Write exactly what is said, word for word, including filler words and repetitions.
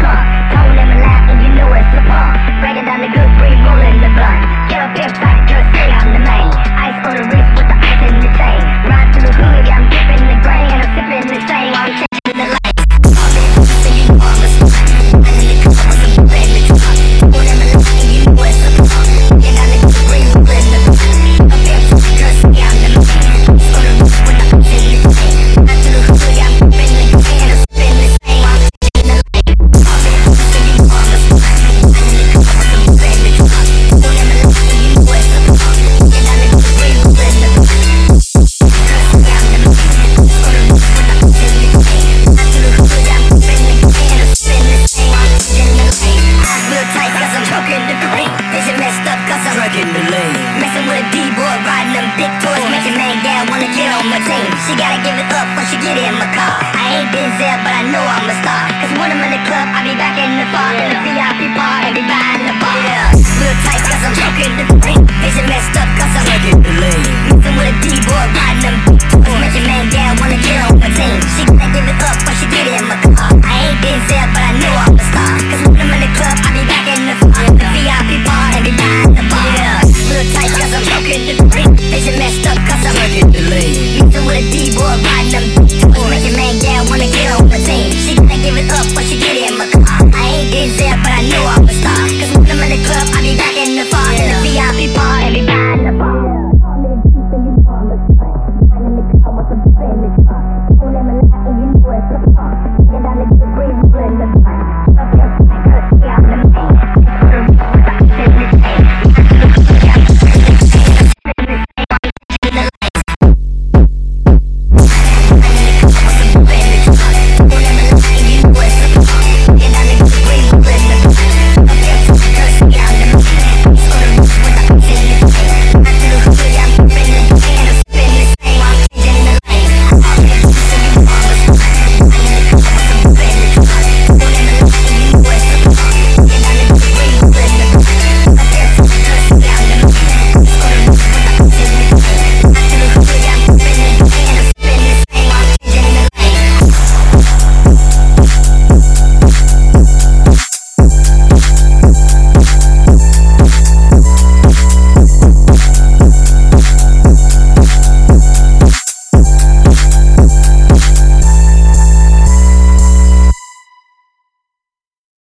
trunk. Tone in my lap and you know it's a pump. Breaking down the good breed, rolling the blunt. Get up here tight, girl, say I'm the main. Ice on the wrist with the ice in the chain. Ride through the hood, yeah, I'm dipping the grain. And I'm sipping the same while I'm changing the lane. All that pussy, you know I'm a stunt. And in the club with some red in the trunk. Tone in my lap and you know it's a pump. Get down the good breed, rolling the blunt. Up here tight, girl, say I'm the main. Ice on the wrist with the ice in the chain. Ride through the hood, yeah, I'm dipping the grain. And I'm sipping the same while I'm changing the lane. All that pussy, you know I'm a stunt. And in the club with some red in the trunk. Tone in my lap and you know it's a pump. Get down the good breed, rolling the blunt. In the lane, Messing with a D-boy, riding them big toys, make your man gal wanna get on my team. She gotta give it up when she get in my car. I ain't Denzel, but I know I'm a star. Cause when I'm in the club, I be back in the bar, in the V I P bar, and be buying the bar. Yeah, real tight cause I'm choking the ring. Vision messed up cause I'm in the lane. messing with a D-boy, riding them